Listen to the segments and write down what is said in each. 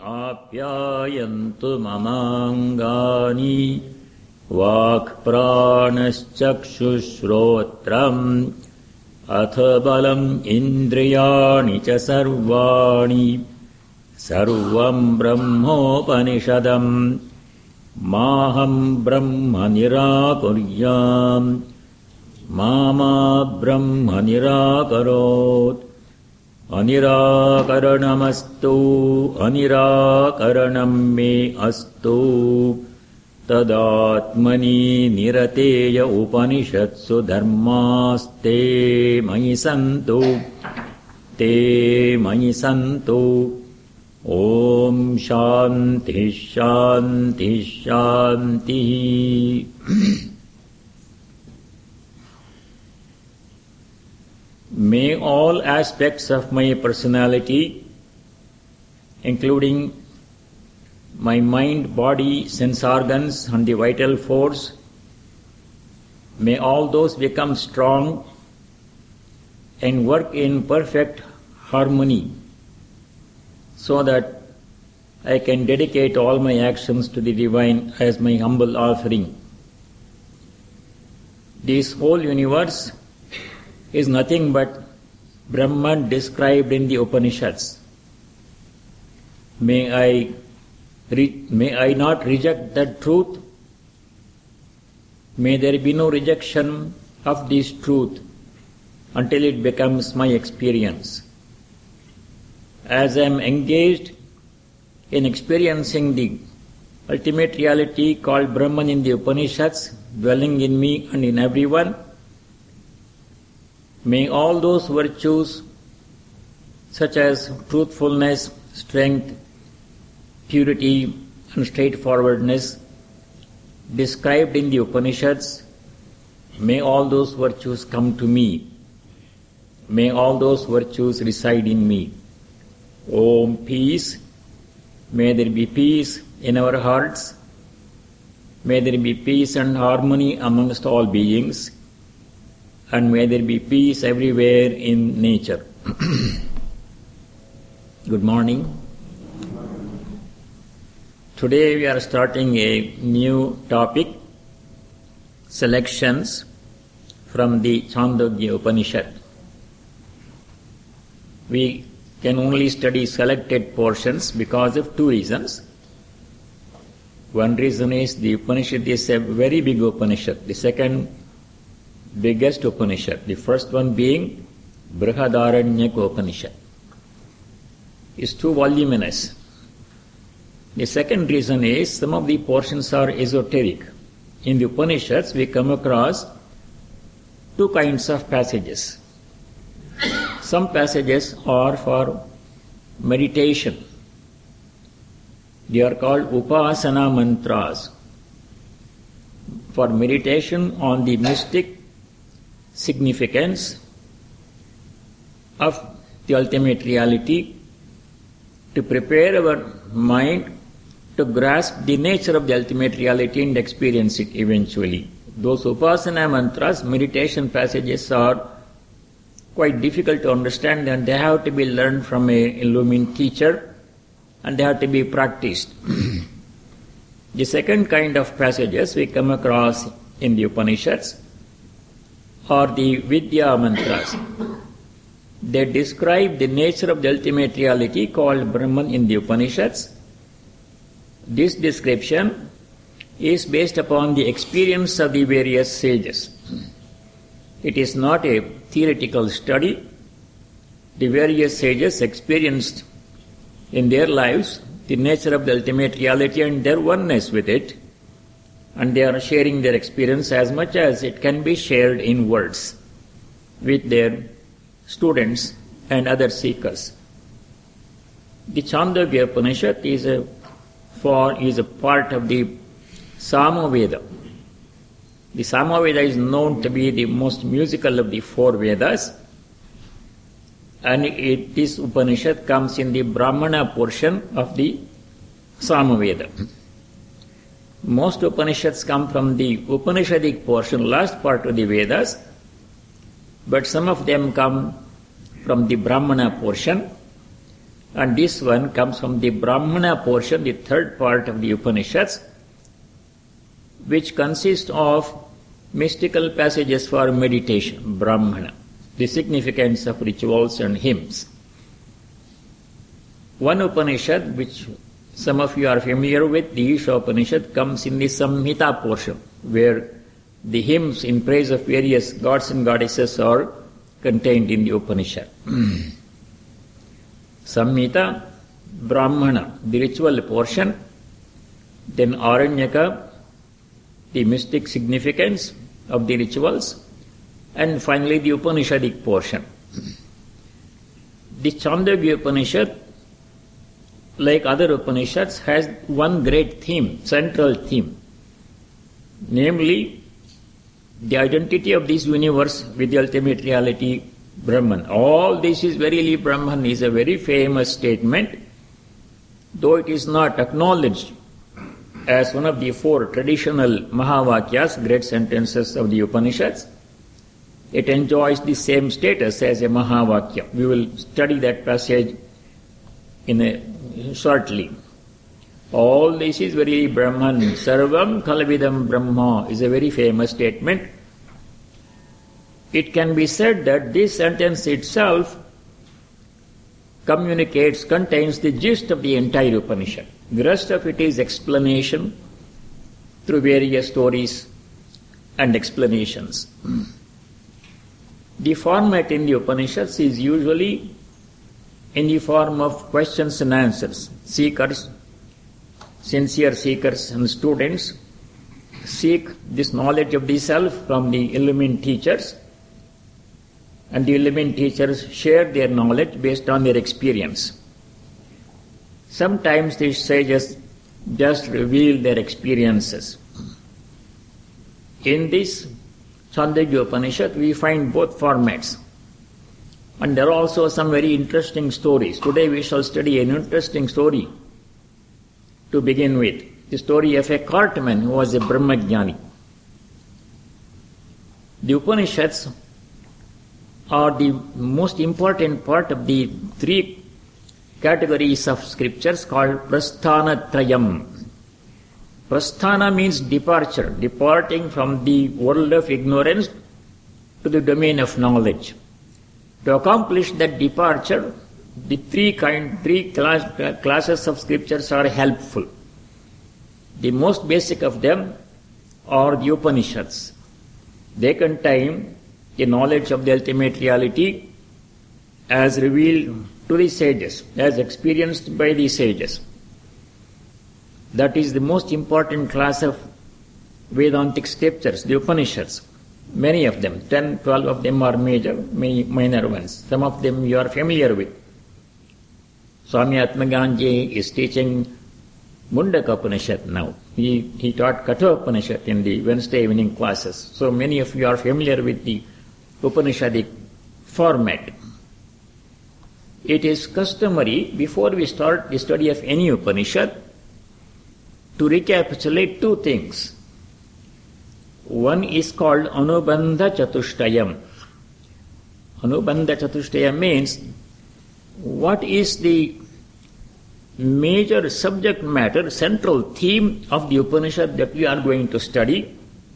आप्यायन्तु ममाङ्गानि वाक्प्राणश्चक्षुश्रोत्रम् अथ बलम् इन्द्रियाणि च सर्वाणि सर्वम् ब्रह्मोपनिषदम् माहम् ब्रह्म निराकुर्याम् मा ब्रह्म निराकरोत् अनिराकरणमस्तु अनिराकरणम् मे अस्तु तदात्मनि निरतेय उपनिषत्सु धर्मास्ते मयि सन्तु ते मयि सन्तु ॐ शान्तिः शान्तिः शान्तिः। May all aspects of my personality, including my mind, body, sense organs, and the vital force, may all those become strong and work in perfect harmony, so that I can dedicate all my actions to the Divine as my humble offering. This whole universe is nothing but Brahman described in the Upanishads. May I not reject that truth. May there be no rejection of this truth until it becomes my experience. As I am engaged in experiencing the ultimate reality called Brahman in the Upanishads, dwelling in me and in everyone, may all those virtues such as truthfulness, strength, purity and straightforwardness described in the Upanishads, may all those virtues come to me. May all those virtues reside in me. Om peace. May there be peace in our hearts. May there be peace and harmony amongst all beings. And may there be peace everywhere in nature. Good morning. Today we are starting a new topic, selections from the Chandogya Upanishad. We can only study selected portions because of two reasons. One reason is the Upanishad is a very big Upanishad. The second biggest Upanishad, the first one being Brihadaranyaka Upanishad, is too voluminous. The second reason is some of the portions are esoteric. In the Upanishads we come across two kinds of passages. Some passages are for meditation. They are called Upasana Mantras, for meditation on the mystic significance of the ultimate reality, to prepare our mind to grasp the nature of the ultimate reality and experience it eventually. Those Upasana Mantras, meditation passages, are quite difficult to understand, and they have to be learned from an illumined teacher, and they have to be practiced. The second kind of passages we come across in the Upanishads are the Vidya Mantras. They describe the nature of the ultimate reality called Brahman in the Upanishads. This description is based upon the experience of the various sages. It is not a theoretical study. The various sages experienced in their lives the nature of the ultimate reality and their oneness with it, and they are sharing their experience as much as it can be shared in words with their students and other seekers. The Chandogya Upanishad is a part of the Samaveda. The Samaveda is known to be the most musical of the four Vedas, and this Upanishad comes in the Brahmana portion of the Samaveda. Most Upanishads come from the Upanishadic portion, last part of the Vedas, but some of them come from the Brahmana portion, And this one comes from the Brahmana portion, the third part of the Upanishads, which consists of mystical passages for meditation, Brahmana, the significance of rituals and hymns. One Upanishad, which some of you are familiar with, the Isha Upanishad, comes in the Samhita portion, where the hymns in praise of various gods and goddesses are contained in the Upanishad. Samhita, Brahmana, the ritual portion, then Aranyaka, the mystic significance of the rituals, and finally the Upanishadic portion. The Chandogya Upanishad, like other Upanishads, has one great theme, central theme, namely the identity of this universe with the ultimate reality, Brahman. All this is verily Brahman is a very famous statement, though it is not acknowledged as one of the four traditional Mahavakyas, great sentences of the Upanishads. It enjoys the same status as a Mahavakya. We will study that passage shortly. All this is very Brahman. Sarvam Kalavidam Brahma is a very famous statement. It can be said that this sentence itself contains the gist of the entire Upanishad. The rest of it is explanation through various stories and explanations. The format in the Upanishads is usually in the form of questions and answers. Seekers, sincere seekers and students seek this knowledge of the self from the illumined teachers, and the illumined teachers share their knowledge based on their experience. Sometimes these sages just reveal their experiences. In this Chandogya Upanishad, we find both formats. And there are also some very interesting stories. Today we shall study an interesting story to begin with. The story of a cartman who was a Brahmajnani. The Upanishads are the most important part of the three categories of scriptures called Prasthanatrayam. Prasthana means departure, departing from the world of ignorance to the domain of knowledge. To accomplish that departure, the three classes of scriptures are helpful. The most basic of them are the Upanishads. They contain the knowledge of the ultimate reality as revealed to the sages, as experienced by the sages. That is the most important class of Vedantic scriptures, the Upanishads. Many of them, 10, 12 of them are major, many minor ones. Some of them you are familiar with. Swami Atmaganji is teaching Mundaka Upanishad now. He taught Katha Upanishad in the Wednesday evening classes. So many of you are familiar with the Upanishadic format. It is customary, before we start the study of any Upanishad, to recapitulate two things. One is called Anubandha Chatushtayam. Anubandha Chatushtayam means what is the major subject matter, central theme of the Upanishad that we are going to study,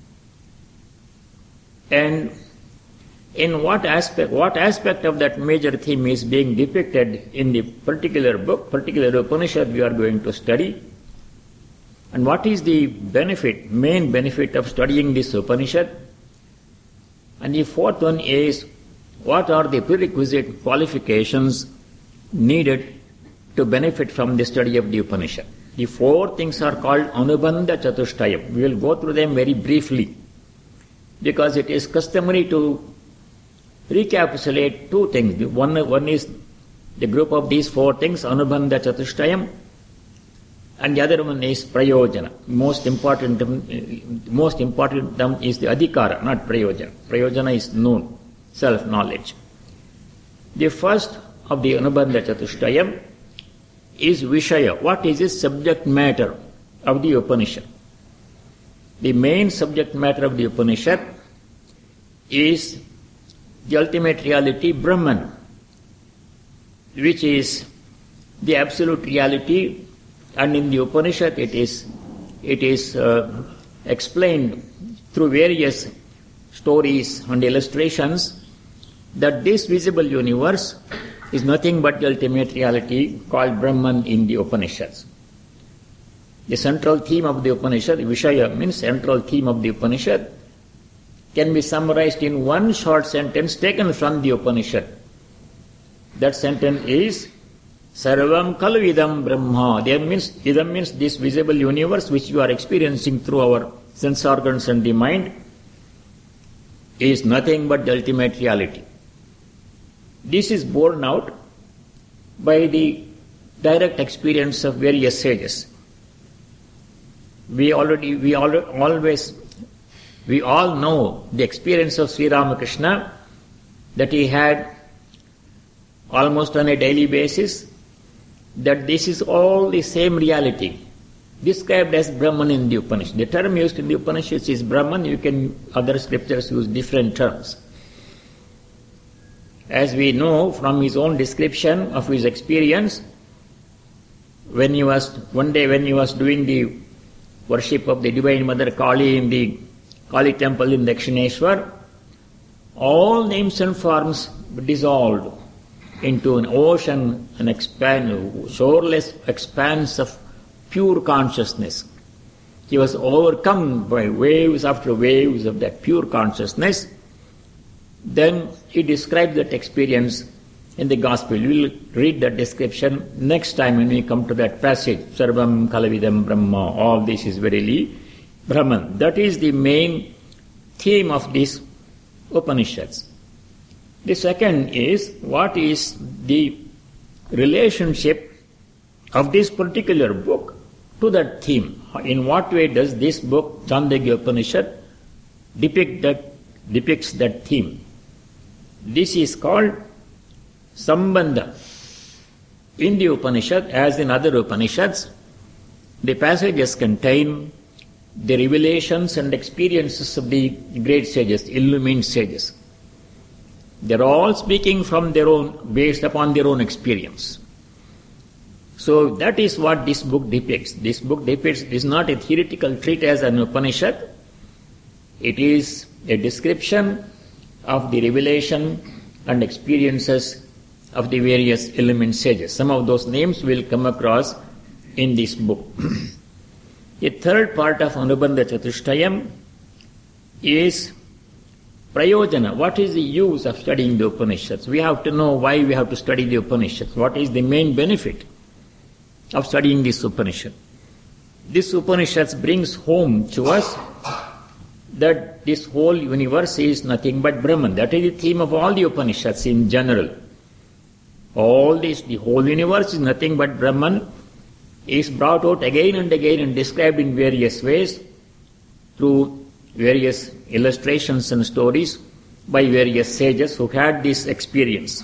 and in what aspect of that major theme is being depicted in the particular book, particular Upanishad we are going to study, and what is the benefit, main benefit of studying this Upanishad. And the fourth one is, what are the prerequisite qualifications needed to benefit from the study of the Upanishad. The four things are called Anubandha Chatushtayam. We will go through them very briefly, because it is customary to recapitulate two things. One is the group of these four things, Anubandha Chatushtayam, and the other one is Prayojana. Most important term is the Adhikara, not Prayojana. Prayojana is known, self-knowledge. The first of the Anubandha Chatushtayam is Vishaya. What is the subject matter of the Upanishad? The main subject matter of the Upanishad is the ultimate reality, Brahman, which is the absolute reality, and in the Upanishad it is explained through various stories and illustrations that this visible universe is nothing but the ultimate reality called Brahman in the Upanishads. The central theme of the Upanishad, Vishaya means central theme of the Upanishad, can be summarized in one short sentence taken from the Upanishad. That sentence is Sarvam Khalu Idam Brahma. Idam means this visible universe which you are experiencing through our sense organs and the mind is nothing but the ultimate reality. This is borne out by the direct experience of various sages. We all know the experience of Sri Ramakrishna that he had almost on a daily basis, that this is all the same reality, described as Brahman in the Upanishad. The term used in the Upanishads is Brahman. Other scriptures use different terms. As we know from his own description of his experience, when he was doing the worship of the Divine Mother Kali in the Kali temple in Dakshineshwar, all names and forms dissolved into an ocean, shoreless expanse of pure consciousness. He was overcome by waves after waves of that pure consciousness. Then he described that experience in the Gospel. We will read that description next time when we come to that passage. Sarvam Kalavidam Brahma. All this is verily Brahman. That is the main theme of these Upanishads. The second is, what is the relationship of this particular book to that theme? In what way does this book, Chandogya Upanishad, depicts that theme? This is called Sambandha. In the Upanishad, as in other Upanishads, the passages contain the revelations and experiences of the great sages, illumined sages. They are all speaking from their own, based upon their own experience. So that is what this book depicts. This book is not a theoretical treatise on Upanishad. It is a description of the revelation and experiences of the various illumined sages. Some of those names will come across in this book. The third part of Anubandha Chatushtayam is Prayojana. What is the use of studying the Upanishads? We have to know why we have to study the Upanishads. What is the main benefit of studying this Upanishad? This Upanishads brings home to us that this whole universe is nothing but Brahman. That is the theme of all the Upanishads in general. The whole universe is nothing but Brahman, is brought out again and again and described in various ways through various illustrations and stories by various sages who had this experience.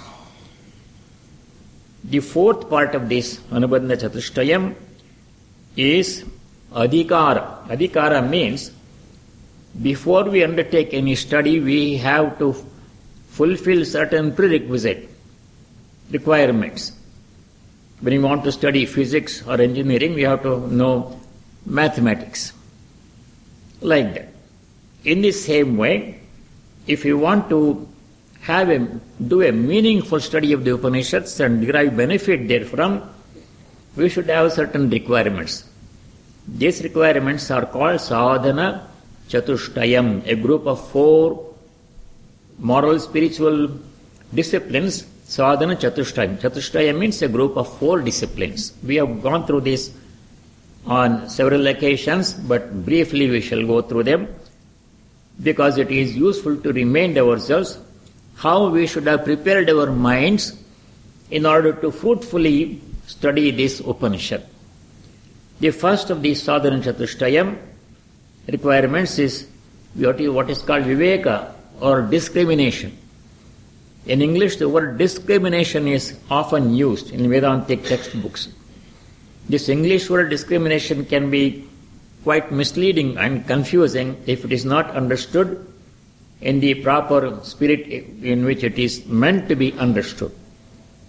The fourth part of this Anubandha Chatushtayam is Adhikara. Adhikara means before we undertake any study, we have to fulfill certain prerequisite requirements. When you want to study physics or engineering, we have to know mathematics. Like that. In the same way, if you want to do a meaningful study of the Upanishads and derive benefit therefrom, we should have certain requirements. These requirements are called Sadhana Chatushtayam, a group of 4 moral spiritual disciplines. Sadhana Chatushtayam. Chatushtayam means a group of 4 disciplines. We have gone through this on several occasions, but briefly we shall go through them because it is useful to remind ourselves how we should have prepared our minds in order to fruitfully study this Upanishad. The first of these Sadhana Chatushtayam requirements is what is called Viveka or discrimination. In English, the word discrimination is often used in Vedantic textbooks. This English word discrimination can be quite misleading and confusing if it is not understood in the proper spirit in which it is meant to be understood.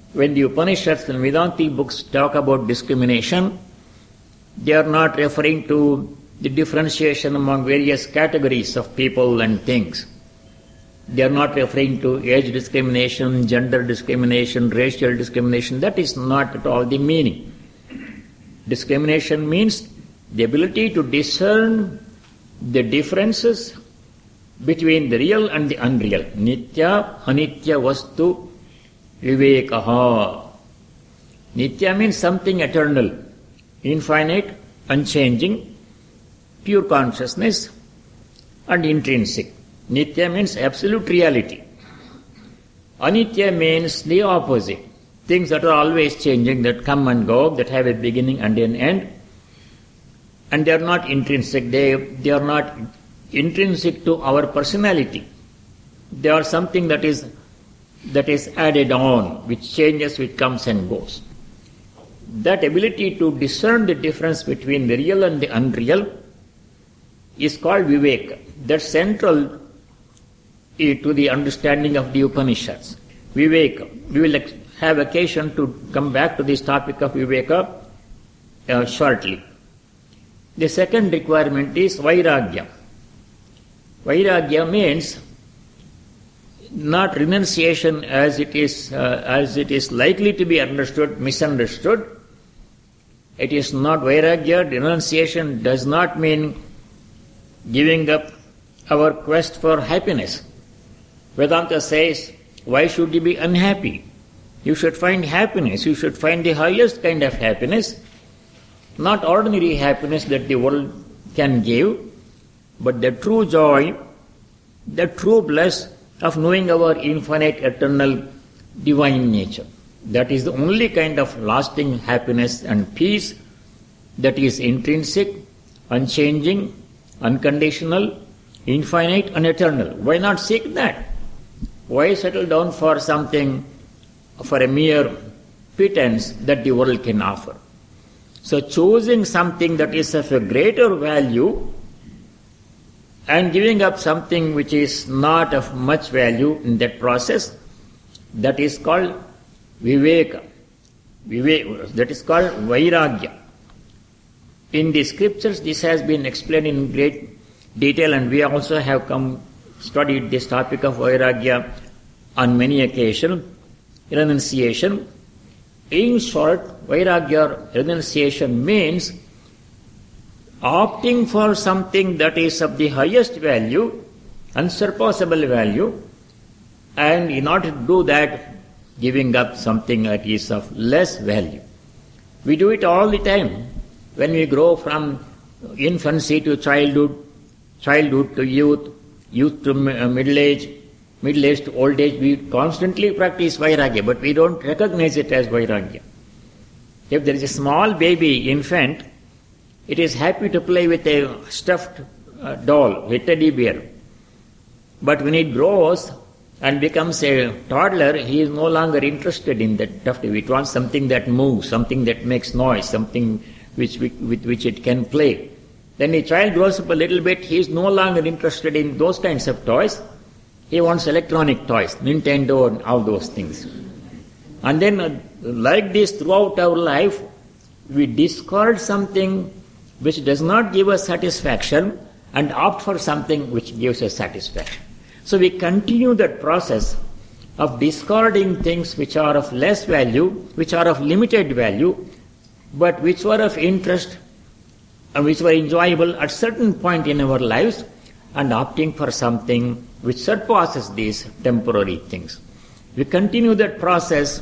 when the Upanishads and Vedantic books talk about discrimination, they are not referring to the differentiation among various categories of people and things. They are not referring to age discrimination, gender discrimination, racial discrimination. That is not at all the meaning. Discrimination means the ability to discern the differences between the real and the unreal. Nitya, anitya vastu, vivekaha. Nitya means something eternal, infinite, unchanging, pure consciousness, and intrinsic. Nitya means absolute reality. Anitya means the opposite. Things that are always changing, that come and go, that have a beginning and an end. And they are not intrinsic. They are not intrinsic to our personality. They are something that is added on, which changes, which comes and goes. That ability to discern the difference between the real and the unreal is called viveka. That's central to the understanding of the Upanishads. Viveka. We will have occasion to come back to this topic of viveka shortly. The second requirement is vairagya. Vairagya means not renunciation as it is likely to be understood, misunderstood. It is not vairagya. Renunciation does not mean giving up our quest for happiness. Vedanta says, why should you be unhappy? You should find happiness. You should find the highest kind of happiness, not ordinary happiness that the world can give, but the true joy, the true bliss of knowing our infinite, eternal, divine nature. That is the only kind of lasting happiness and peace that is intrinsic, unchanging, unconditional, infinite and eternal. Why not seek that? Why settle down for something, for a mere pittance that the world can offer? So choosing something that is of a greater value and giving up something which is not of much value in that process, that is called viveka. That is called vairagya. In the scriptures this has been explained in great detail, and we also have studied this topic of vairagya on many occasions. Renunciation. In short, vairagya, renunciation means opting for something that is of the highest value, unsurpassable value, and in order to do that, giving up something that is of less value. We do it all the time. When we grow from infancy to childhood, childhood to youth, youth to middle age to old age, we constantly practice vairagya, but we don't recognize it as vairagya. If there is a small baby infant, it is happy to play with a stuffed doll, a teddy bear. But when it grows and becomes a toddler, he is no longer interested in that stuffed. It wants something that moves, something that makes noise, something with which it can play. Then a child grows up a little bit, he is no longer interested in those kinds of toys. He wants electronic toys, Nintendo and all those things. And then like this throughout our life, we discard something which does not give us satisfaction and opt for something which gives us satisfaction. So we continue that process of discarding things which are of less value, which are of limited value, but which were of interest and which were enjoyable at certain point in our lives, and opting for something which surpasses these temporary things. We continue that process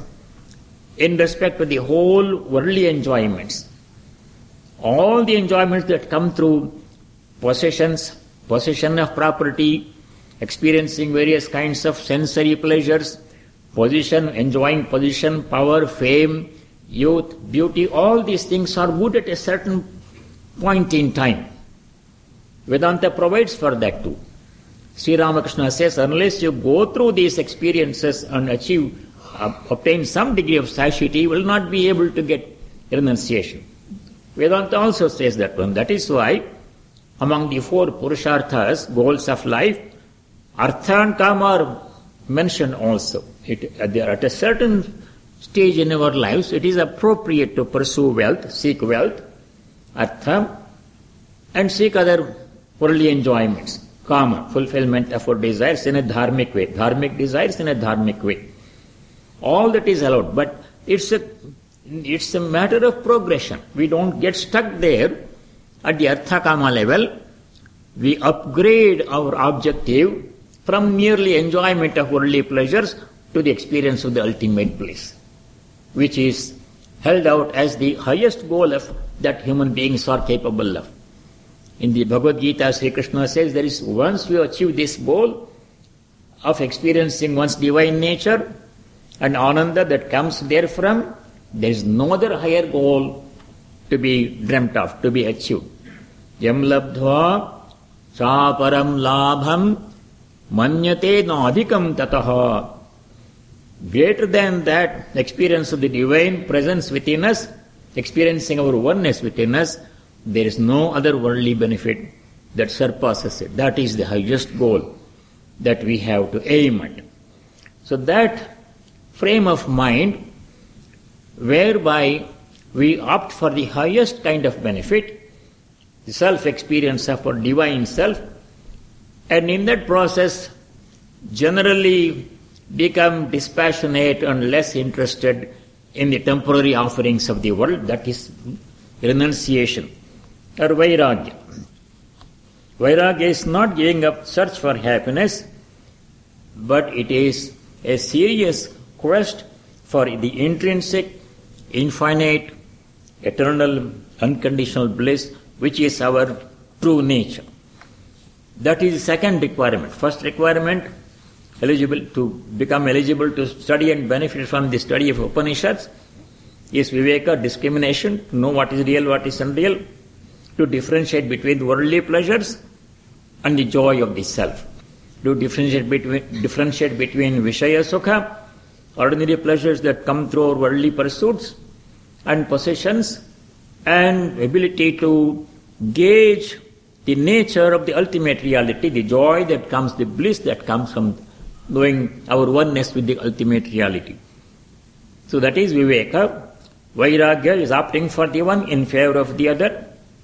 in respect to the whole worldly enjoyments. All the enjoyments that come through possessions, possession of property, experiencing various kinds of sensory pleasures, position, enjoying position, power, fame, youth, beauty, all these things are good at a certain point in time. Vedanta provides for that too. Sri Ramakrishna says, unless you go through these experiences and obtain some degree of satiety, you will not be able to get renunciation. Vedanta also says that one. That is why among the four purusharthas, goals of life, artha and kama are mentioned also. At a certain stage in our lives, it is appropriate to pursue wealth, seek wealth, artha, and seek other worldly enjoyments, kama, fulfillment of our desires in a dharmic way, dharmic desires in a dharmic way. All that is allowed, but it's a matter of progression. We don't get stuck there at the artha kama level. We upgrade our objective from merely enjoyment of worldly pleasures to the experience of the ultimate bliss, which is held out as the highest goal of that human beings are capable of. In the Bhagavad Gita, Sri Krishna says, there is, once we achieve this goal of experiencing one's divine nature and ananda that comes therefrom, there is no other higher goal to be dreamt of, to be achieved. Yam labdhva sa param labham manyate na adhikam tataha. Greater than that experience of the divine presence within us, experiencing our oneness within us, there is no other worldly benefit that surpasses it. That is the highest goal that we have to aim at. So that frame of mind, whereby we opt for the highest kind of benefit, the self-experience of our divine self, and in that process generally become dispassionate and less interested in the temporary offerings of the world, that is renunciation or vairagya. Vairagya is not giving up search for happiness, but it is a serious quest for the intrinsic, infinite, eternal, unconditional bliss, which is our true nature. That is the second requirement. First requirement, to become eligible to study and benefit from the study of Upanishads, is viveka, discrimination, to know what is real, what is unreal, to differentiate between worldly pleasures and the joy of the self, to differentiate between Vishaya Sukha, ordinary pleasures that come through our worldly pursuits and possessions, and ability to gauge the nature of the ultimate reality, the joy that comes, the bliss that comes from knowing our oneness with the ultimate reality. So that is viveka. Vairagya is opting for the one in favor of the other.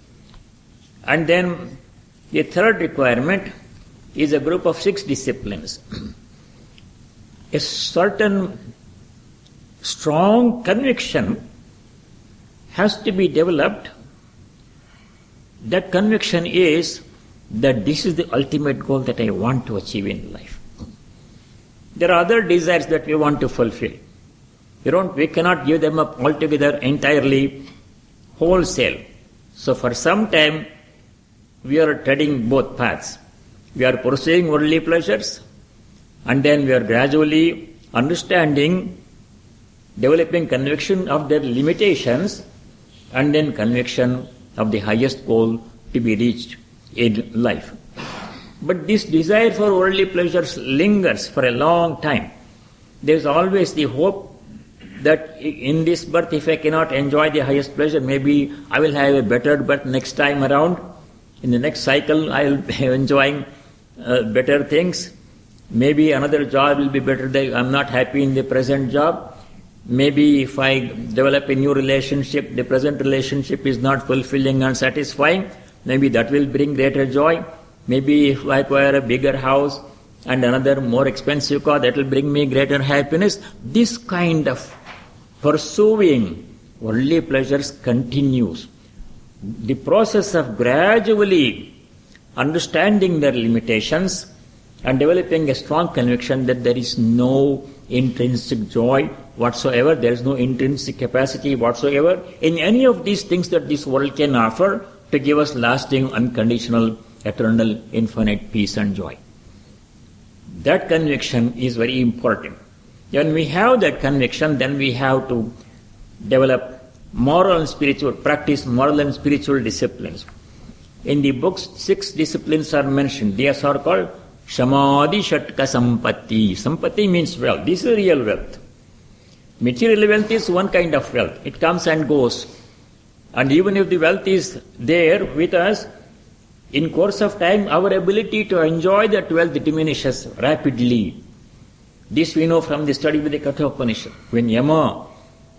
And then the third requirement is a group of 6 disciplines. A certain strong conviction has to be developed. That conviction is that this is the ultimate goal that I want to achieve in life. There are other desires that we want to fulfill. We cannot give them up altogether, entirely, wholesale. So for some time, we are treading both paths. We are pursuing worldly pleasures, and then we are gradually understanding, developing conviction of their limitations, and then conviction of the highest goal to be reached in life. But this desire for worldly pleasures lingers for a long time. There is always the hope that in this birth, if I cannot enjoy the highest pleasure, maybe I will have a better birth next time around. In the next cycle, I will be enjoying better things. Maybe another job will be better. I'm not happy in the present job. Maybe if I develop a new relationship, the present relationship is not fulfilling and satisfying, maybe that will bring greater joy. Maybe if I acquire a bigger house and another more expensive car, that will bring me greater happiness. This kind of pursuing worldly pleasures continues. The process of gradually understanding their limitations and developing a strong conviction that there is no intrinsic joy whatsoever, there is no intrinsic capacity whatsoever in any of these things that this world can offer to give us lasting, unconditional, eternal, infinite peace and joy. That conviction is very important. When we have that conviction, then we have to develop moral and spiritual, practice moral and spiritual disciplines. In the books, 6 disciplines are mentioned. These are called Samadhi Shatka Sampatti. Sampatti means wealth. This is real wealth. Material wealth is one kind of wealth. It comes and goes. And even if the wealth is there with us, in course of time, our ability to enjoy that wealth diminishes rapidly. This we know from the study with the Katha Upanishad. When Yama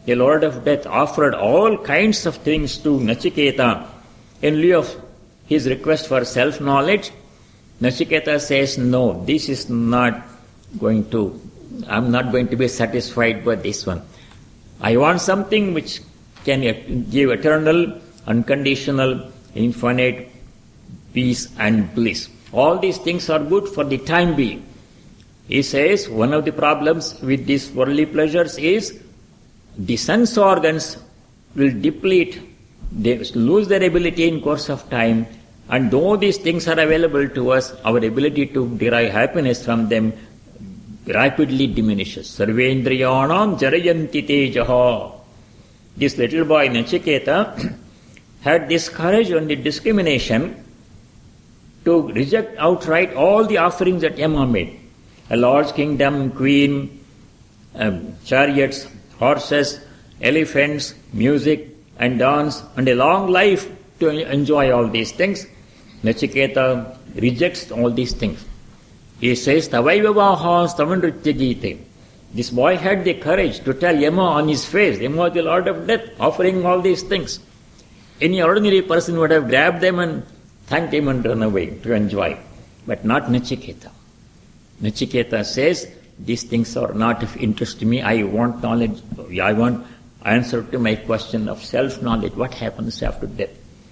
the Lord of Death offered all kinds of things to Nachiketa in lieu of his request for self-knowledge, Nachiketa says, no, this is not going to, I'm not going to be satisfied by this one. I want something which can give eternal, unconditional, infinite peace and bliss. All these things are good for the time being. He says one of the problems with these worldly pleasures is the sense organs will deplete, they lose their ability in course of time, and though these things are available to us, our ability to derive happiness from them rapidly diminishes. Sarvendriyanam jarayanti tejaha. This little boy Nachiketa had this courage and the discrimination to reject outright all the offerings that Yama made. A large kingdom, queen, chariots, horses, elephants, music and dance, and a long life to enjoy all these things. Nachiketa rejects all these things. He says, Tavaivavaha Stavandritya Gite. This boy had the courage to tell Yama on his face, Yama is the Lord of Death, offering all these things. Any ordinary person would have grabbed them and thanked him and run away to enjoy. But not Nachiketa. Nachiketa says, these things are not of interest to me. I want knowledge. I want answer to my question of self-knowledge. What happens after death?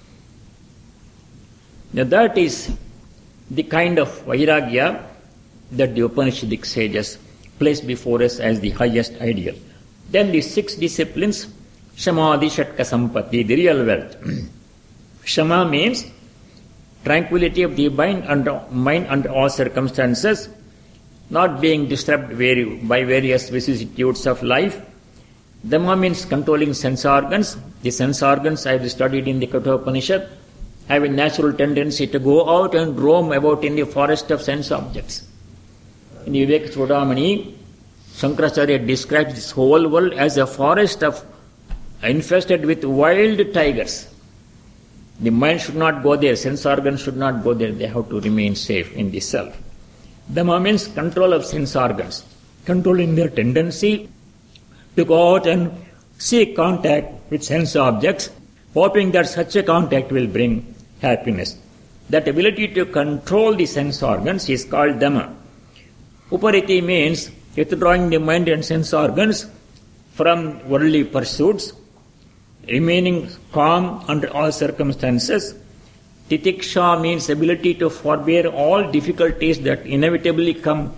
Now that is the kind of vairagya that the Upanishadic sages place before us as the highest ideal. Then the 6 disciplines, Samadhi, Shatka, Sampatti, the real wealth. Shama means tranquility of the mind under all circumstances, not being disturbed by various vicissitudes of life. Dhamma means controlling sense organs. The sense organs, I have studied in the Kathopanishad, have a natural tendency to go out and roam about in the forest of sense objects. In Vivek Chudamani, Shankaracharya describes this whole world as a forest infested with wild tigers. The mind should not go there, sense organs should not go there, they have to remain safe in the self. Dhamma means control of sense organs, controlling their tendency to go out and seek contact with sense objects, hoping that such a contact will bring happiness. That ability to control the sense organs is called Dhamma. Upariti means withdrawing the mind and sense organs from worldly pursuits, remaining calm under all circumstances. Titiksha means ability to forbear all difficulties that inevitably come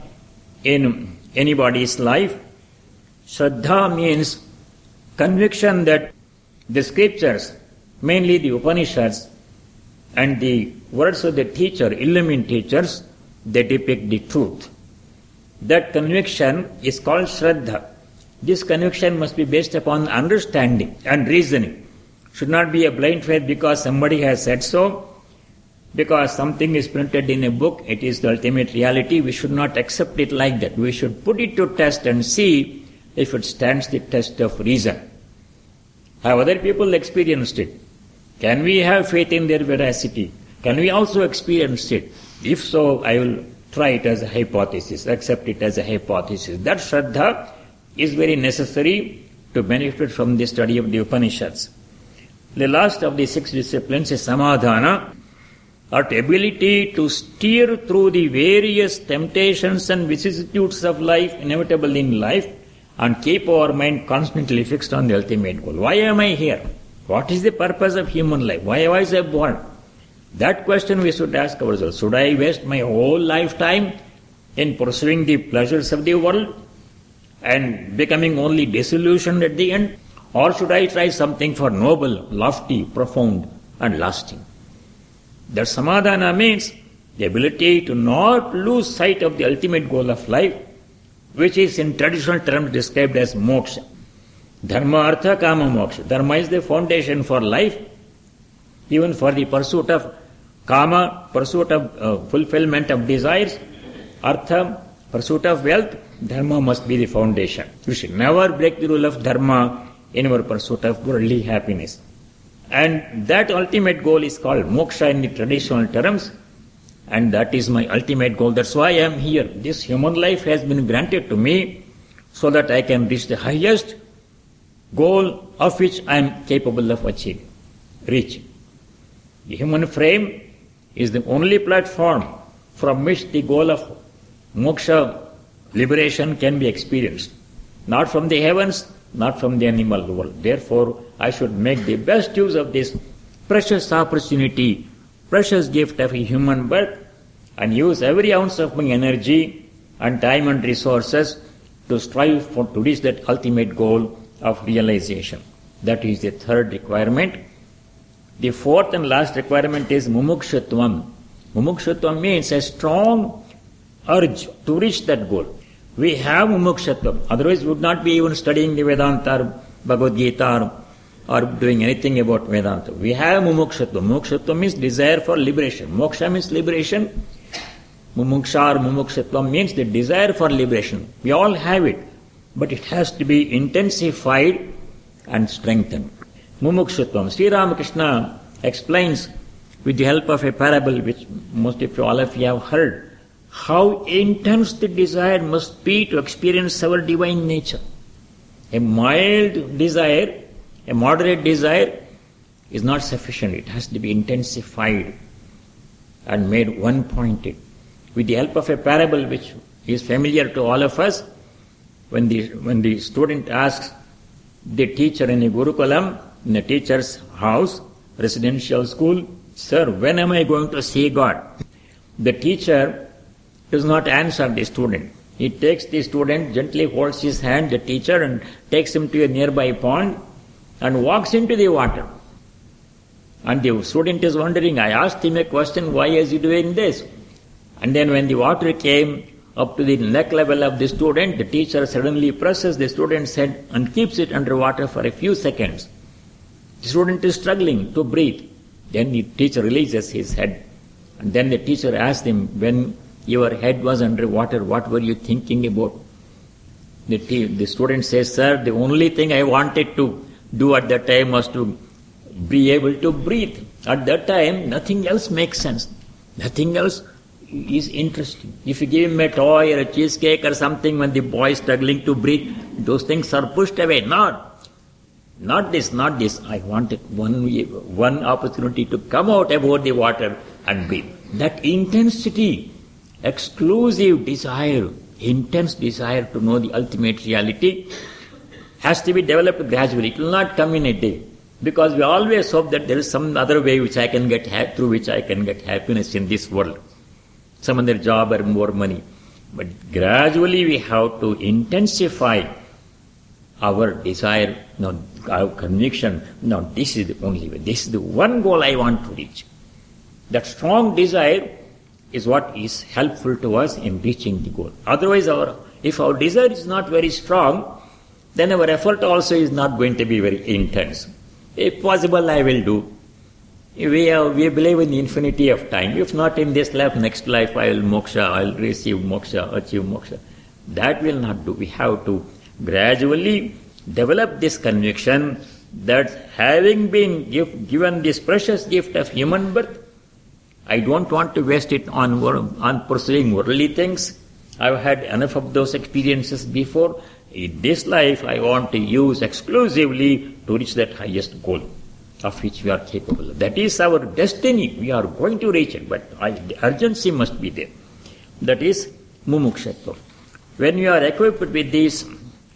in anybody's life. Shraddha means conviction that the scriptures, mainly the Upanishads, and the words of the teacher, illumined teachers, they depict the truth. That conviction is called Shraddha. This conviction must be based upon understanding and reasoning. Should not be a blind faith because somebody has said so, because something is printed in a book, it is the ultimate reality. We should not accept it like that. We should put it to test and see if it stands the test of reason. Have other people experienced it? Can we have faith in their veracity? Can we also experience it? If so, I will try it as a hypothesis, accept it as a hypothesis. That Shraddha is very necessary to benefit from the study of the Upanishads. The last of the 6 disciplines is Samadhana, or ability to steer through the various temptations and vicissitudes of life, inevitable in life, and keep our mind constantly fixed on the ultimate goal. Why am I here? What is the purpose of human life? Why was I born? That question we should ask ourselves. Should I waste my whole lifetime in pursuing the pleasures of the world and becoming only disillusioned at the end? Or should I try something for noble, lofty, profound and lasting? That Samadhana means the ability to not lose sight of the ultimate goal of life, which is in traditional terms described as moksha. Dharma, artha, kama, moksha. Dharma is the foundation for life, even for the pursuit of kama, pursuit of fulfillment of desires, artha, pursuit of wealth. Dharma must be the foundation. We should never break the rule of dharma in our pursuit of worldly happiness. And that ultimate goal is called moksha in the traditional terms, and that is my ultimate goal. That's why I am here. This human life has been granted to me so that I can reach the highest goal of which I am capable of achieving, reaching. The human frame is the only platform from which the goal of moksha, liberation, can be experienced. Not from the heavens, not from the animal world. Therefore, I should make the best use of this precious opportunity, precious gift of a human birth, and use every ounce of my energy and time and resources to strive to reach that ultimate goal of realization. That is the third requirement. The fourth and last requirement is mumukshutvam. Mumukshutvam means a strong urge to reach that goal. We have mumukshutvam, otherwise we would not be even studying the Vedanta or Bhagavad Gita or doing anything about Vedanta. We have mumukshutvam. Mumukshutvam means desire for liberation. Moksha means liberation. Mumuksha or mumukshutvam means the desire for liberation. We all have it, but it has to be intensified and strengthened. Mumukshutvam. Sri Ramakrishna explains with the help of a parable which most of you, all of you have heard, how intense the desire must be to experience our divine nature. A mild desire, a moderate desire is not sufficient. It has to be intensified and made one-pointed. With the help of a parable which is familiar to all of us, when the student asks the teacher in a Gurukulam, in a teacher's house, residential school, "Sir, when am I going to see God?" The teacher does not answer the student. He takes the student, gently holds his hand, the teacher, and takes him to a nearby pond and walks into the water. And the student is wondering, I asked him a question, why is he doing this? And then when the water came up to the neck level of the student, the teacher suddenly presses the student's head and keeps it under water for a few seconds. The student is struggling to breathe. Then the teacher releases his head. And then the teacher asks him, when your head was under water, what were you thinking about? The student says, "Sir, the only thing I wanted to do at that time was to be able to breathe. At that time, nothing else makes sense. Nothing else is interesting. If you give him a toy or a cheesecake or something when the boy is struggling to breathe, those things are pushed away. Not this. I wanted one opportunity to come out above the water and breathe." That intensity, exclusive desire, intense desire to know the ultimate reality has to be developed gradually. It will not come in a day. Because we always hope that there is some other way through which I can get happiness in this world. Some other job or more money. But gradually we have to intensify our desire, our conviction. No, this is the only way. This is the one goal I want to reach. That strong desire is what is helpful to us in reaching the goal. Otherwise, if our desire is not very strong, then our effort also is not going to be very intense. If possible, I will do. We believe in the infinity of time. If not in this life, next life I will moksha, I will receive moksha, achieve moksha. That will not do. We have to gradually develop this conviction that having been given this precious gift of human birth, I don't want to waste it on pursuing worldly things. I've had enough of those experiences before. In this life, I want to use exclusively to reach that highest goal of which we are capable. That is our destiny. We are going to reach it, but the urgency must be there. That is mumukshatva. When you are equipped with these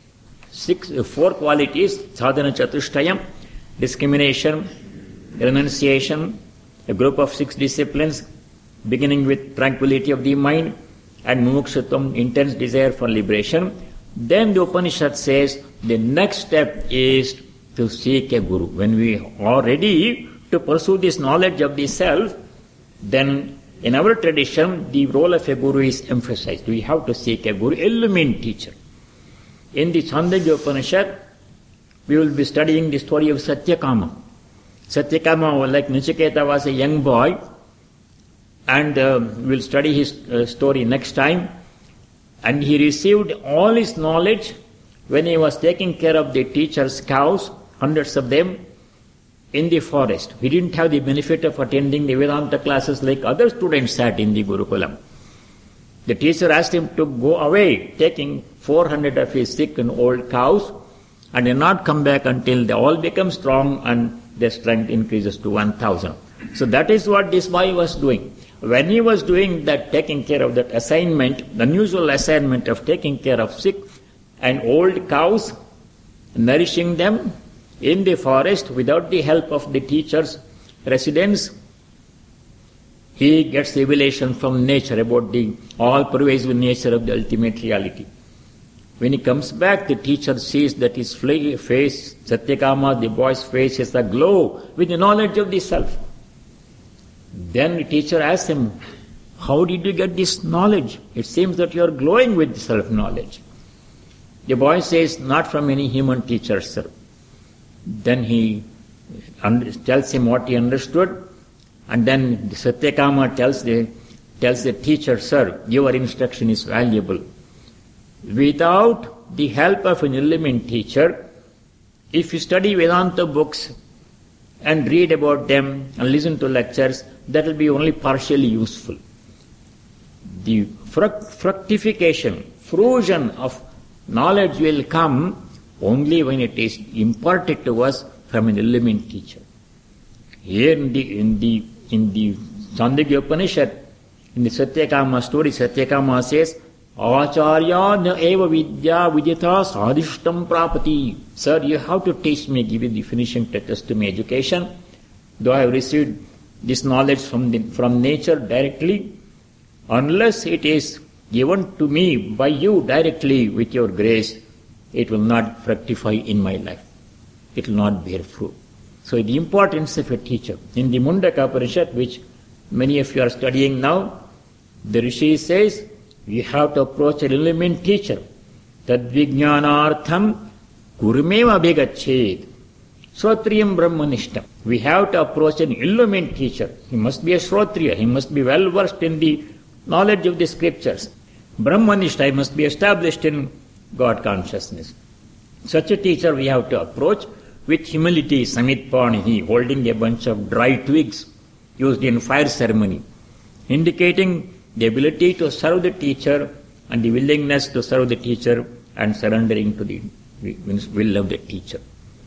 four qualities, sadhana chatushtayam, discrimination, renunciation, a group of 6 disciplines, beginning with tranquility of the mind, and mumukshutvam, intense desire for liberation, then the Upanishad says the next step is to seek a guru. When we are ready to pursue this knowledge of the self, then in our tradition, the role of a guru is emphasized. We have to seek a guru, illumined teacher. In the Chandogya Upanishad, we will be studying the story of Satyakama. Satyakama, like Nachiketa, was a young boy, and we'll study his story next time. And he received all his knowledge when he was taking care of the teacher's cows, hundreds of them, in the forest. He didn't have the benefit of attending the Vedanta classes like other students had in the Gurukulam. The teacher asked him to go away, taking 400 of his sick and old cows, and they not come back until they all become strong and their strength increases to 1,000. So that is what this boy was doing. When he was doing that, taking care of that assignment, the unusual assignment of taking care of sick and old cows, nourishing them in the forest without the help of the teacher's residence, he gets revelation from nature about the all-pervasive nature of the ultimate reality. When he comes back, the teacher sees that his face, Satyakama, the boy's face, is aglow with the knowledge of the self. Then the teacher asks him, how did you get this knowledge? It seems that you are glowing with self-knowledge. The boy says, not from any human teacher, sir. Then he tells him what he understood, and then Satyakama tells the teacher, sir, your instruction is valuable. Without the help of an illumined teacher, if you study Vedanta books and read about them and listen to lectures, that will be only partially useful. The fructification, fruition of knowledge will come only when it is imparted to us from an illumined teacher. Here in the Chandogya Upanishad, in the Satyakama story, Satyakama says, Acharya na eva vidya vidita sadhishtam prapati. Sir, you have to teach me, give you the finishing touches to my education. Though I have received this knowledge from nature directly, unless it is given to me by you directly with your grace, it will not fructify in my life. It will not bear fruit. So the importance of a teacher. In the Mundaka Upanishad, which many of you are studying now, the Rishi says, we have to approach an illumined teacher. Tadvijnanartham kurmeva bhigached. Shrotriyam brahmanishtam. We have to approach an illumined teacher. He must be a Shrotriya. He must be well versed in the knowledge of the scriptures. Brahmanishta, he must be established in God consciousness. Such a teacher we have to approach with humility, samitpanihi, holding a bunch of dry twigs used in fire ceremony, indicating the ability to serve the teacher and the willingness to serve the teacher and surrendering to the will of the teacher.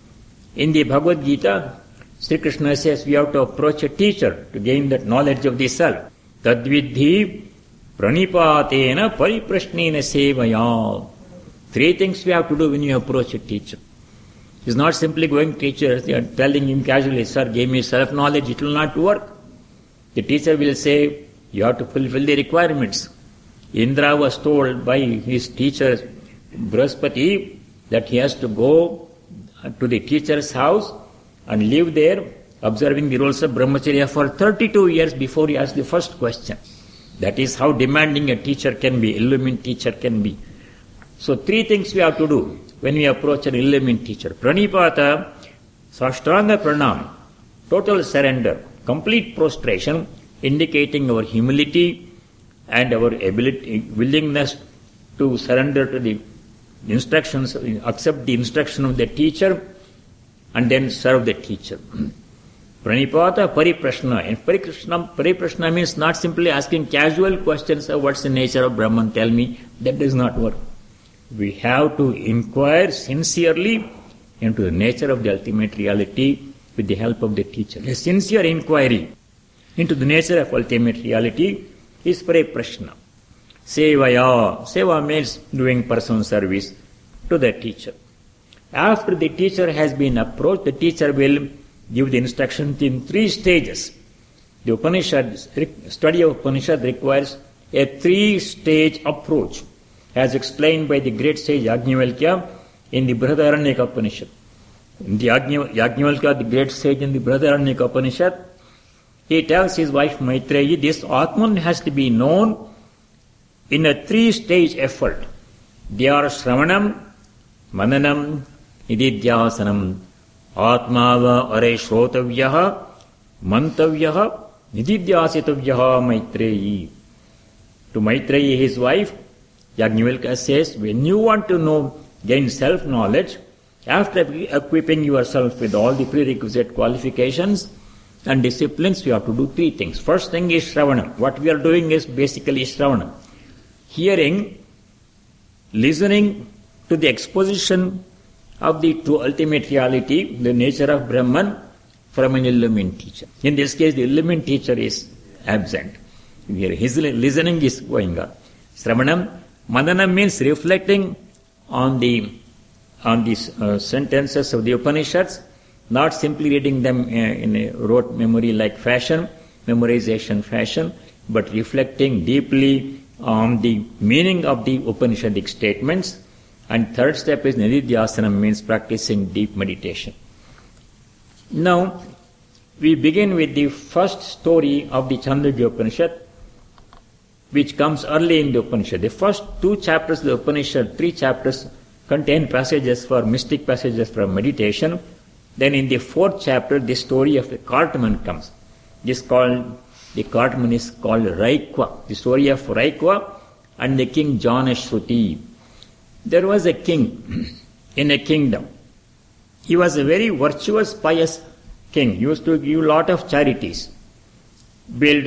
In the Bhagavad Gita, Sri Krishna says we have to approach a teacher to gain that knowledge of the self. Tadvidhi pranipatena pariprashnena sevaya. 3 things we have to do when you approach a teacher. It's not simply going to teacher and telling him casually, sir, give me self-knowledge, it will not work. The teacher will say, you have to fulfill the requirements. Indra was told by his teacher, Brahaspati, that he has to go to the teacher's house and live there, observing the rules of Brahmacharya for 32 years before he asks the first question. That is how demanding a teacher can be, illumined teacher can be. So 3 things we have to do when we approach an illumined teacher. Pranipata, Sashtanga Pranam, total surrender, complete prostration, indicating our humility and our ability, willingness to surrender to the instructions, accept the instruction of the teacher, and then serve the teacher. Pranipata Pariprashna. And Pariprashna means not simply asking casual questions of what's the nature of Brahman, tell me. That does not work. We have to inquire sincerely into the nature of the ultimate reality with the help of the teacher. A sincere inquiry into the nature of ultimate reality is Pariprashna. Sevaya. Seva means doing personal service to the teacher. After the teacher has been approached, the teacher will give the instructions in 3 stages. The Upanishad, study of Upanishad requires a 3-stage approach, as explained by the great sage Yajnavalkya in the Brihadaranyaka Upanishad. In the Yajnavalkya, the great sage in the Brihadaranyaka Upanishad, he tells his wife Maitreyi, this Atman has to be known in a 3-stage effort. They are Shravanam, Mananam, Nididhyasanam. Atmava are Shrotavyaha, Mantavyaha, Nididhyasitavyaha Maitreyi. To Maitreyi, his wife, Yajnavalkya says, when you want to gain self-knowledge, after equipping yourself with all the prerequisite qualifications and disciplines, you have to do 3 things. First thing is Shravanam. What we are doing is basically Shravanam. Hearing, listening to the exposition of the true ultimate reality, the nature of Brahman, from an illumined teacher. In this case, the illumined teacher is absent. His listening is going on. Sravanam, Mananam means reflecting on these sentences of the Upanishads, not simply reading them in a rote memory like fashion, memorization fashion, but reflecting deeply on the meaning of the Upanishadic statements. And third step is Nididhyasanam, means practicing deep meditation. Now, we begin with the first story of the Chandogya Upanishad, which comes early in the Upanishad. The first 2 chapters of the Upanishad, 3 chapters, contain passages for mystic passages for meditation. Then in the 4th chapter, the story of the cartman comes. The cartman is called Raikva. The story of Raikva and the king Janashruti. There was a king in a kingdom. He was a very virtuous, pious king. He used to give a lot of charities, build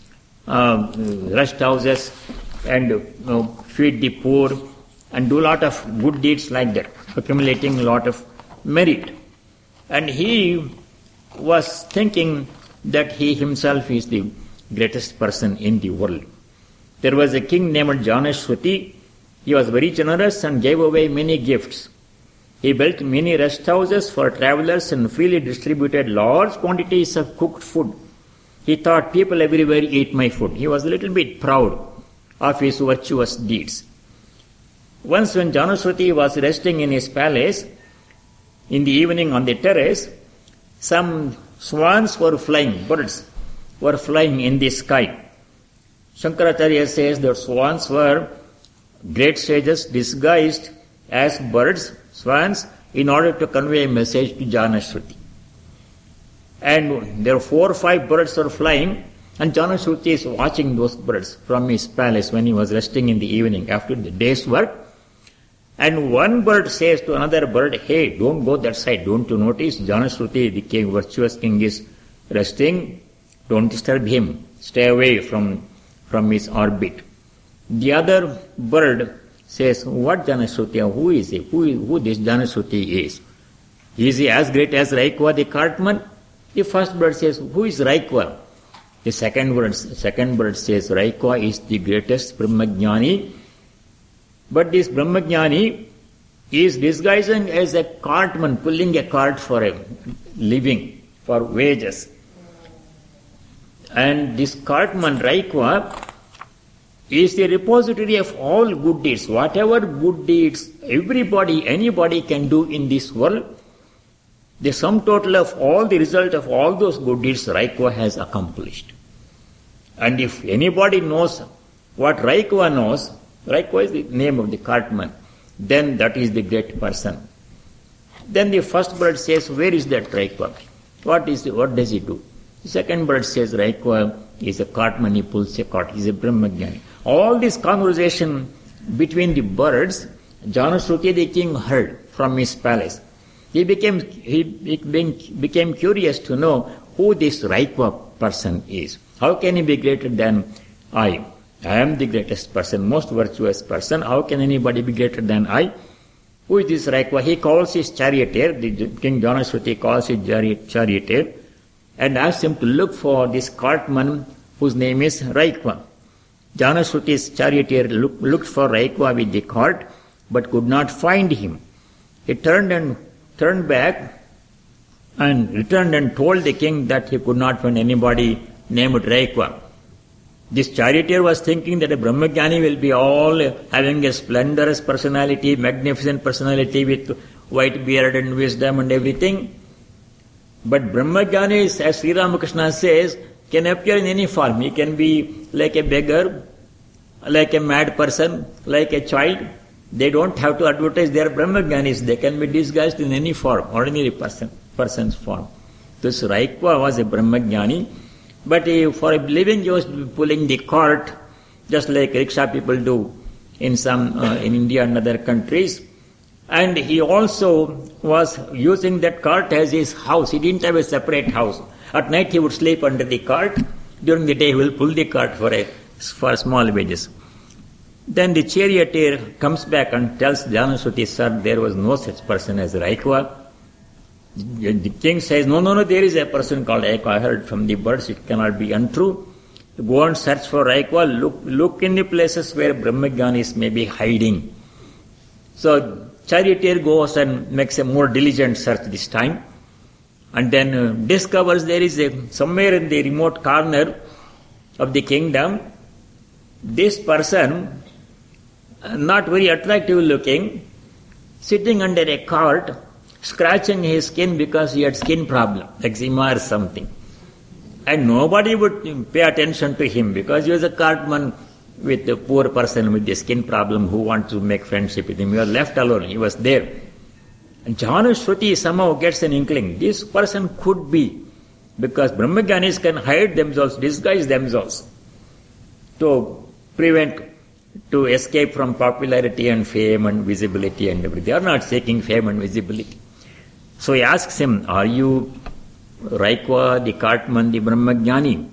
rest houses and feed the poor and do a lot of good deeds like that, accumulating a lot of merit. And he was thinking that he himself is the greatest person in the world. There was a king named Janashruti. He was very generous and gave away many gifts. He built many rest houses for travelers and freely distributed large quantities of cooked food. He thought, people everywhere eat my food. He was a little bit proud of his virtuous deeds. Once when Janashruti was resting in his palace, in the evening on the terrace, some swans were flying, birds were flying in the sky. Shankaracharya says that swans were great sages disguised as birds, swans, in order to convey a message to Janashruti. And there were 4 or 5 birds were flying, and Janashruti is watching those birds from his palace when he was resting in the evening after the day's work. And one bird says to another bird, hey, don't go that side, don't you notice Janashruti, the king, virtuous king, is resting, don't disturb him, stay away from his orbit. The other bird says, what Janashruti, who is he, who this Janashruti is? Is he as great as Raikva the cartman? The first bird says, who is Raikva? The second bird says, Raikva is the greatest Brahmajnani. But this Brahmajnani is disguising as a cartman, pulling a cart for a living, for wages. And this cartman, Raikva, is the repository of all good deeds. Whatever good deeds anybody can do in this world, the sum total of all the result of all those good deeds Raikva has accomplished. And if anybody knows what Raikva knows, Raikva is the name of the cartman, then that is the great person. Then the first bird says, where is that Raikva? What does he do? The second bird says, Raikva is a cartman, he pulls a cart, he is a Brahmajnani. All this conversation between the birds, Janashruti the king heard from his palace. He became curious to know who this Raikva person is. How can he be greater than I? I am the greatest person, most virtuous person. How can anybody be greater than I? Who is this Raikva? He calls his charioteer, the king Janashruti calls his charioteer, and asks him to look for this cartman whose name is Raikva. Janashruti's charioteer looked for Raikva with the cart, but could not find him. He turned back and returned and told the king that he could not find anybody named Raikva. This charioteer was thinking that a Brahmajnani will be all having a splendorous personality, magnificent personality with white beard and wisdom and everything. But Brahmajnani, as Sri Ramakrishna says, can appear in any form. He can be like a beggar, like a mad person, like a child. They don't have to advertise they are Brahmajnanis. They can be disguised in any form, ordinary person's form. This Raikva was a Brahmajnani, but for a living he was pulling the cart, just like rickshaw people do in India and other countries. And he also was using that cart as his house. He didn't have a separate house. At night he would sleep under the cart. During the day he will pull the cart for small wages. Then the charioteer comes back and tells Janashruti, sir, there was no such person as Raikva. The king says, no, there is a person called Raikva. I heard from the birds, it cannot be untrue. Go and search for Raikva. Look in the places where Brahmagyanis may be hiding. So charioteer goes and makes a more diligent search this time, and then discovers there is somewhere in the remote corner of the kingdom, this person, not very attractive looking, sitting under a cart, scratching his skin because he had skin problem, eczema or something. And nobody would pay attention to him because he was a cartman with a poor person with a skin problem who wants to make friendship with him. He was left alone. He was there. And Janashruti somehow gets an inkling. This person could be, because Brahmagyanis can hide themselves, disguise themselves to escape from popularity and fame and visibility and everything. They are not seeking fame and visibility. So he asks him, are you Raikva, the cartman, the Brahmagyani?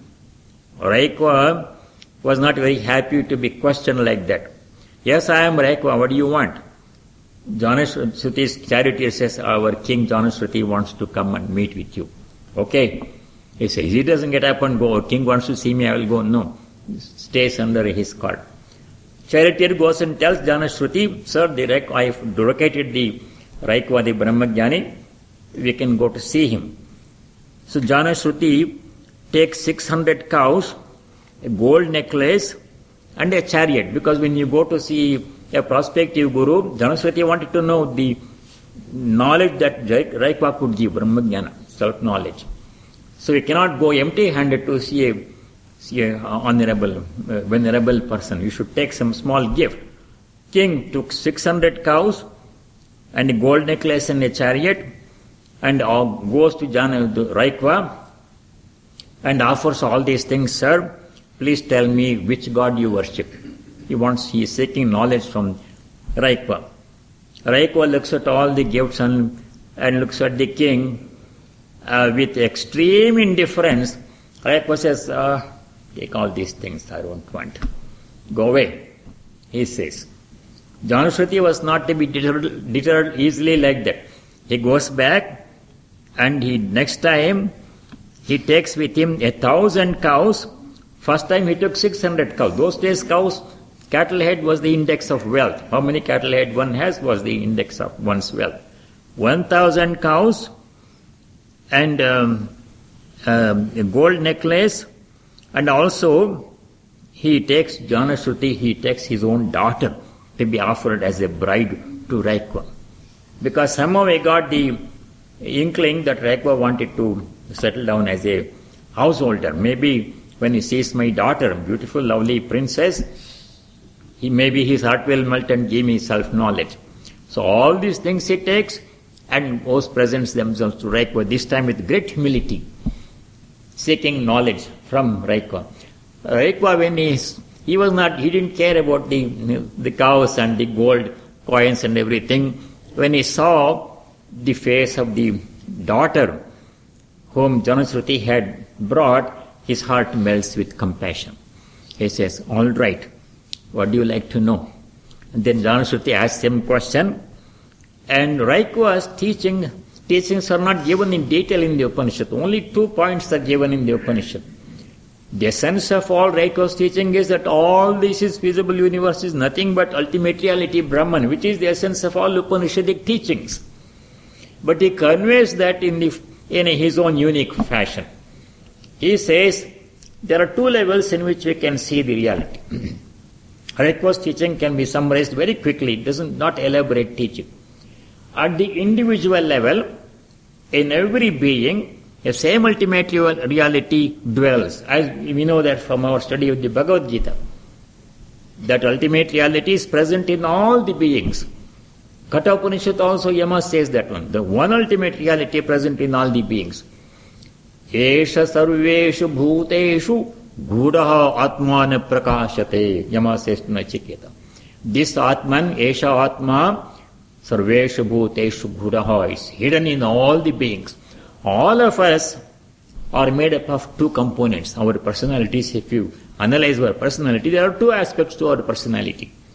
Raikva was not very happy to be questioned like that. Yes, I am Raikva, what do you want? Janashruti's charioteer says, our king Janashruti wants to come and meet with you. Okay. He says, he doesn't get up and go, king wants to see me, I will go. No. Stays under his cart. Charioteer goes and tells Janashruti, sir, I have located the Raikva, the Brahmagyani, we can go to see him. So Janashruti takes 600 cows, a gold necklace, and a chariot. Because when you go to see a prospective guru, Janashruti wanted to know the knowledge that Raikva could give, Brahmagyana, self-knowledge. So you cannot go empty-handed to see a honorable, venerable person. You should take some small gift. King took 600 cows and a gold necklace and a chariot, and goes to Raikva and offers all these things. Sir, please tell me which god you worship. He is seeking knowledge from Raikva. Raikva looks at all the gifts and looks at the king with extreme indifference. Raikva says, take all these things, I don't want. Go away, he says. Janashruti was not to be deterred easily like that. He goes back, and next time he takes with him 1,000 cows. First time he took 600 cows. Those days cattle head was the index of wealth. How many cattle head one has was the index of one's wealth. 1,000 cows and a gold necklace, and also Janashruti, he takes his own daughter to be offered as a bride to Raikva. Because somehow he got the inkling that Raikva wanted to settle down as a householder. Maybe when he sees my daughter, beautiful, lovely princess, maybe his heart will melt and give me self-knowledge. So all these things he takes and goes presents themselves to Raikva, this time with great humility, seeking knowledge from Raikva. Raikva, when he didn't care about the cows and the gold coins and everything. When he saw the face of the daughter whom Janashruti had brought, his heart melts with compassion. He says, all right, what do you like to know? And then Janashruti asks him question, and Raikva's teachings are not given in detail in the Upanishad. Only 2 points are given in the Upanishad. The essence of all Raikva's teaching is that all this is visible universe is nothing but ultimate reality, Brahman, which is the essence of all Upanishadic teachings. But he conveys that in his own unique fashion. He says there are 2 levels in which we can see the reality. Raikva's teaching can be summarized very quickly. It doesn't not elaborate teaching. At the individual level, in every being, the same ultimate reality dwells. As we know that from our study of the Bhagavad Gita, that ultimate reality is present in all the beings. Katha Upanishad also, Yama says that one. The one ultimate reality present in all the beings. Esha sarveshu bhuteshu gudaha atmana prakashate. Yama says to Nachiketa. This Atman, Esha Atma, sarveshu bhuteshu gudaha, is hidden in all the beings. All of us are made up of 2 components. Our personalities, if you analyze our personality, there are 2 aspects to our personality.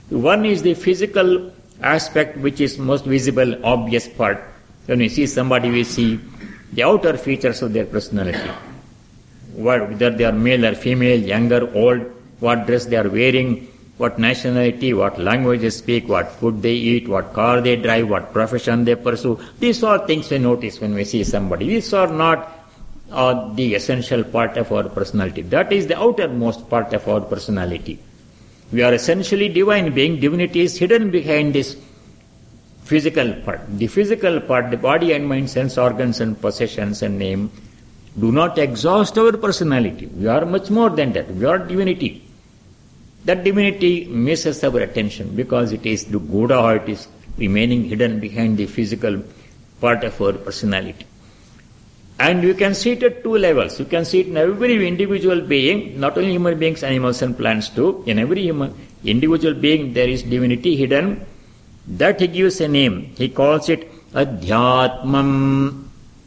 One is the physical aspect, which is most visible, obvious part. When we see somebody, we see the outer features of their personality. Whether they are male or female, younger, old, what dress they are wearing, what nationality, what language they speak, what food they eat, what car they drive, what profession they pursue. These are things we notice when we see somebody. These are not the essential part of our personality. That is the outermost part of our personality. We are essentially divine being. Divinity is hidden behind this physical part. The physical part, the body and mind, sense organs and possessions and name, do not exhaust our personality. We are much more than that. We are divinity. That divinity misses our attention because it is the Buddha, or it is remaining hidden behind the physical part of our personality. And you can see it at two levels. You can see it in every individual being, not only human beings, animals and plants too. In every individual being there is divinity hidden. That he gives a name. He calls it Adhyatmam.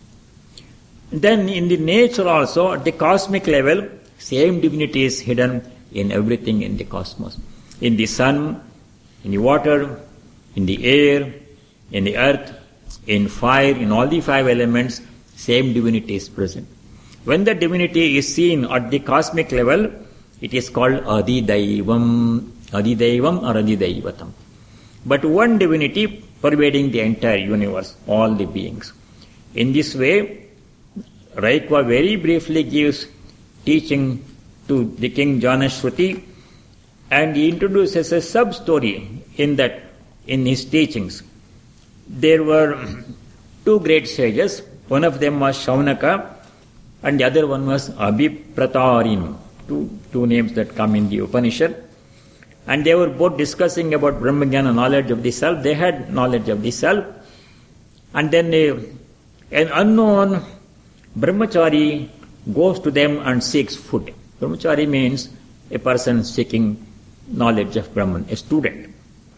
Then in the nature also, at the cosmic level, same divinity is hidden in everything in the cosmos. In the sun, in the water, in the air, in the earth, in fire, in all the five elements, same divinity is present. When the divinity is seen at the cosmic level, it is called Adidaivam or Adidaivatam. But one divinity pervading the entire universe, all the beings. In this way, Raikva very briefly gives teaching to the king Janashruti, and he introduces a sub-story in his teachings. There were two great sages. One of them was Shaunaka, and the other one was Abhipratarin, two names that come in the Upanishad. And they were both discussing about Brahmajnana, knowledge of the self. They had knowledge of the self. And then an unknown Brahmachari goes to them and seeks food. Brahmachari means a person seeking knowledge of Brahman, a student.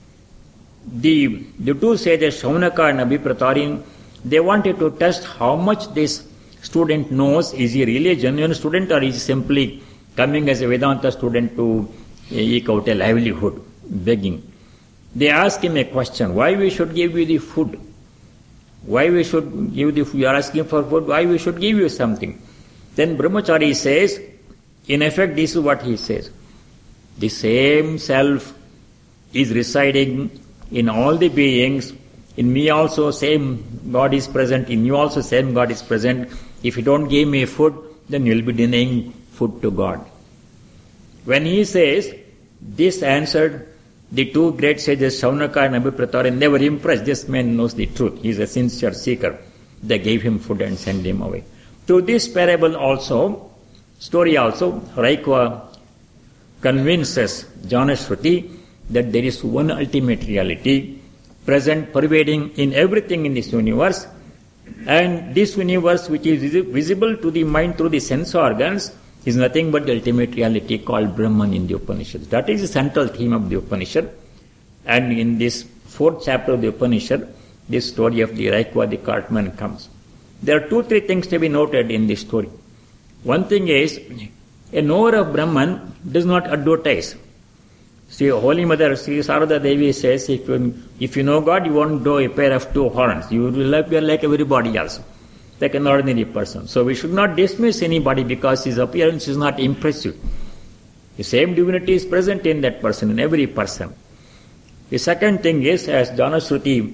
The two sages, Shaunaka and Abhipratarin, they wanted to test how much this student knows. Is he really a genuine student, or is he simply coming as a Vedanta student to eke out a livelihood, begging? They asked him a question: why we should give you the food? Why we should give the food? You are asking for food, why we should give you something? Then Brahmachari says, in effect, this is what he says: the same self is residing in all the beings. In me also same God is present. In you also same God is present. If you don't give me food, then you will be denying food to God. When he says this, answered the two great sages, Shaunaka and Abhipratarin. They were impressed. This man knows the truth. He is a sincere seeker. They gave him food and sent him away. To this parable also, story also, Raikva convinces Janashruti that there is one ultimate reality present, pervading in everything in this universe. And this universe, which is visible to the mind through the sense organs, is nothing but the ultimate reality called Brahman in the Upanishads. That is the central theme of the Upanishad. And in this fourth chapter of the Upanishad, this story of the Raikva, the cartman, comes. There are 2-3 things to be noted in this story. One thing is, a knower of Brahman does not advertise. See, Holy Mother, Sri Sarada Devi says, if you know God, you won't do a pair of 2 horns. You will appear like everybody else, like an ordinary person. So we should not dismiss anybody because his appearance is not impressive. The same divinity is present in that person, in every person. The second thing is, as Janashruti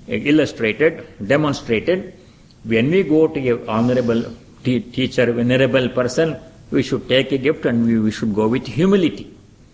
demonstrated, when we go to an honorable teacher, venerable person, we should take a gift and we should go with humility.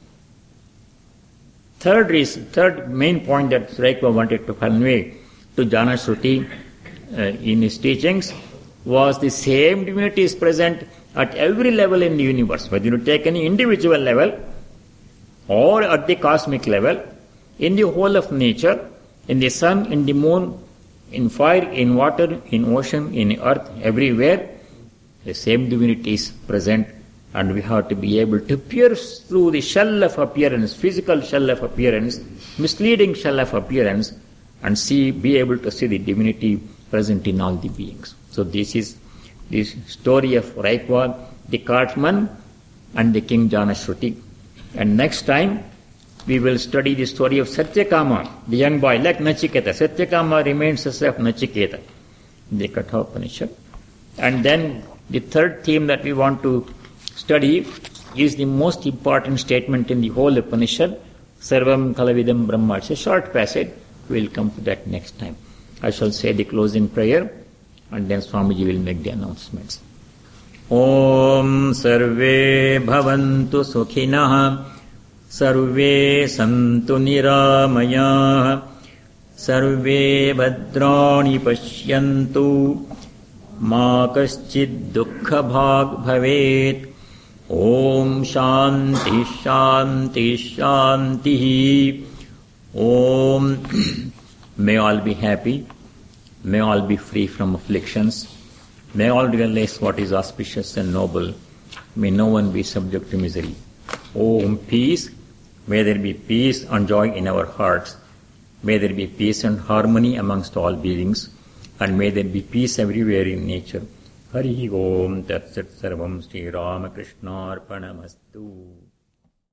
Third main point that Raikva wanted to convey to Janashruti in his teachings was the same divinity is present at every level in the universe, whether you take any individual level or at the cosmic level, in the whole of nature, in the sun, in the moon, in fire, in water, in ocean, in earth, everywhere, the same divinity is present. And we have to be able to pierce through the shell of appearance, physical shell of appearance, misleading shell of appearance, and be able to see the divinity present in all the beings. So this is the story of Raikva, the cartman, and the king Janashruti. And next time, we will study the story of Satyakama, the young boy, like Nachiketa. Satyakama remains the self Nachiketa, the Katha Upanishad. And then the third theme that we want to study is the most important statement in the whole Upanishad, Sarvam Kalavidam Brahma. It's a short passage. We will come to that next time. I shall say the closing prayer, and then Swamiji will make the announcements. Om Sarve Bhavantu Sukhinah Sarve Santu Niramayah Sarve Bhadrani Pashyantu Ma Kaschid Dukkha Bhag Bhavet. Om Shanti Shanti Shanti. Om. May all be happy. May all be free from afflictions. May all realize what is auspicious and noble. May no one be subject to misery. Om peace. May there be peace and joy in our hearts. May there be peace and harmony amongst all beings. And may there be peace everywhere in nature. Hari Om Tat Sat Sarvam Sri Ramakrishna Arpanamastu.